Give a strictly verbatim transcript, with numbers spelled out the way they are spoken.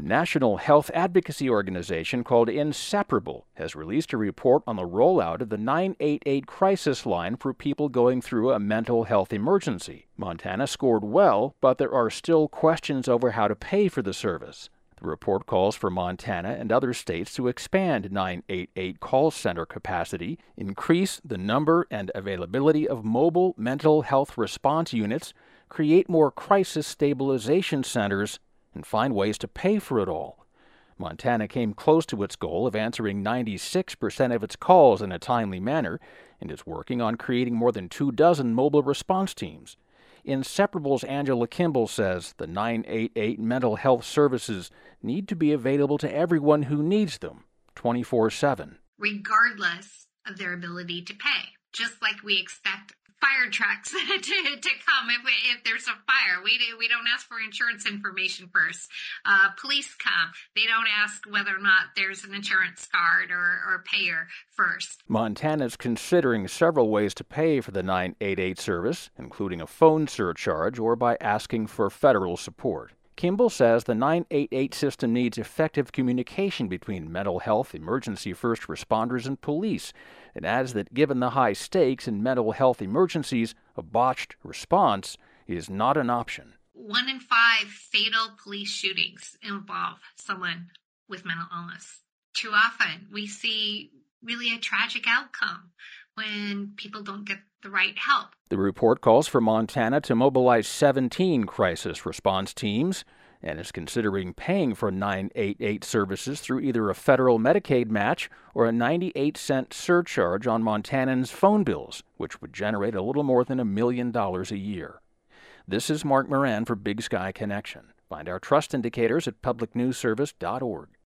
national health advocacy organization called Inseparable has released a report on the rollout of the nine eight eight crisis line for people going through a mental health emergency. Montana scored well, but there are still questions over how to pay for the service. The report calls for Montana and other states to expand nine eight eight call center capacity, increase the number and availability of mobile mental health response units, create more crisis stabilization centers, and find ways to pay for it all. Montana came close to its goal of answering ninety-six percent of its calls in a timely manner and is working on creating more than two dozen mobile response teams. Inseparable's Angela Kimball says the nine eight eight mental health services need to be available to everyone who needs them, twenty-four seven. Regardless of their ability to pay, just like we expect fire trucks to, to come if, if there's a fire. We, do, we don't ask for insurance information first. Uh, police come. They don't ask whether or not there's an insurance card or, or payer first. Montana's considering several ways to pay for the nine eight eight service, including a phone surcharge or by asking for federal support. Kimball says the nine eight eight system needs effective communication between mental health, emergency first responders, and police, and adds that given the high stakes in mental health emergencies, a botched response is not an option. One in five fatal police shootings involve someone with mental illness. Too often we see really a tragic outcome when people don't get the right help. The report calls for Montana to mobilize seventeen crisis response teams and is considering paying for nine eight eight services through either a federal Medicaid match or a ninety-eight cent surcharge on Montanans' phone bills, which would generate a little more than a million dollars a year. This is Mark Moran for Big Sky Connection. Find our trust indicators at public news service dot org.